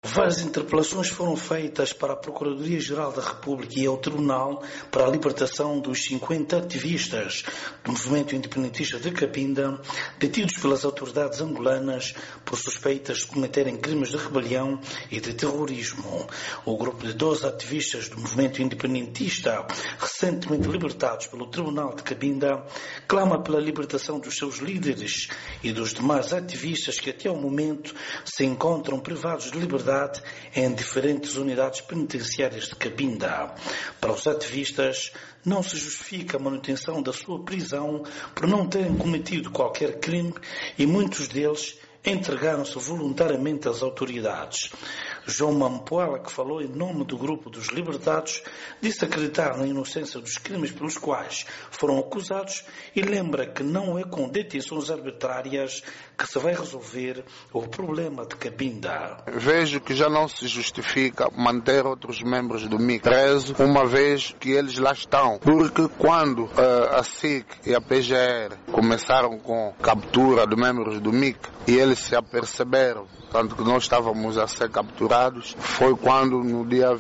Várias interpelações foram feitas para a Procuradoria-Geral da República e ao Tribunal para a libertação dos 50 ativistas do movimento independentista de Cabinda, detidos pelas autoridades angolanas por suspeitas de cometerem crimes de rebelião e de terrorismo. O grupo de 12 ativistas do movimento independentista, recentemente libertados pelo Tribunal de Cabinda, clama pela libertação dos seus líderes e dos demais ativistas que até ao momento se encontram privados de liberdade em diferentes unidades penitenciárias de Cabinda. Para os ativistas, não se justifica a manutenção da sua prisão por não terem cometido qualquer crime e muitos deles entregaram-se voluntariamente às autoridades. João Mampoala, que falou em nome do grupo dos libertados, disse acreditar na inocência dos crimes pelos quais foram acusados e lembra que não é com detenções arbitrárias que se vai resolver o problema de Cabinda. Vejo que já não se justifica manter outros membros do MIC presos, uma vez que eles lá estão. Porque quando a SIC e a PGR começaram com captura de membros do MIC e eles se aperceberam, tanto que nós estávamos a ser capturados, foi quando no dia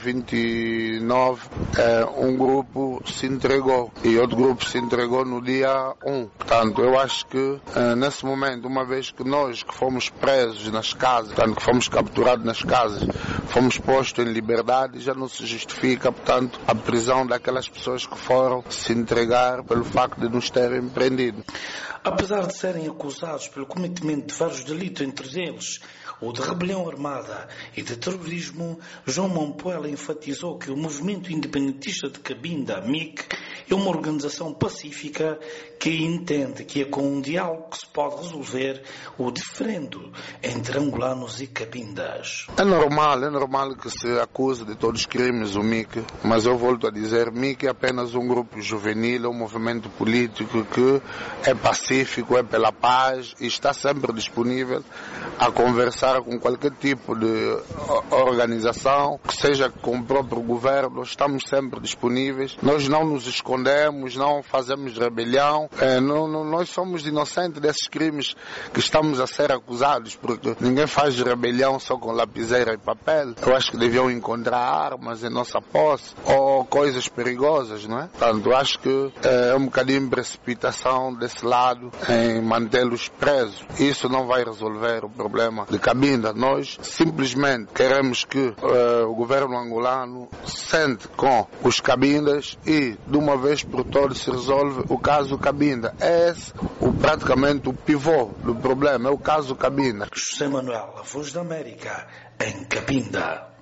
29 um grupo se entregou e outro grupo se entregou no dia 1. Portanto, eu acho que nesse momento, uma vez que nós que fomos presos nas casas, portanto que fomos capturados nas casas, fomos postos em liberdade, já não se justifica, portanto, a prisão daquelas pessoas que foram se entregar pelo facto de nos terem prendido. Apesar de serem acusados pelo cometimento de vários delitos, entre eles o de rebelião armada e de terrorismo, João Mampoela enfatizou que o movimento independentista de Cabinda, MIC, é uma organização pacífica que entende que é com um diálogo que se pode resolver o diferendo entre angolanos e cabindas. É normal que se acuse de todos os crimes o MIC, mas eu volto a dizer, MIC é apenas um grupo juvenil, é um movimento político que é pacífico, é pela paz e está sempre disponível a conversar com qualquer tipo de organização, que seja com o próprio governo. Nós estamos sempre disponíveis, nós não nos escondemos, não fazemos rebelião, nós somos inocentes desses crimes que estamos a ser acusados, porque ninguém faz rebelião só com lapiseira e papel. Eu acho que deviam encontrar armas em nossa posse ou coisas perigosas, não é? Portanto, eu acho que é um bocadinho de precipitação desse lado em mantê-los presos. Isso não vai resolver o problema de Cabinda. Nós simplesmente queremos que o governo angolano sente com os cabindas e de uma vez por todas se resolve o caso Cabinda. É esse praticamente o pivô do problema, é o caso Cabinda. José Manuel, a Voz da América, em Cabinda.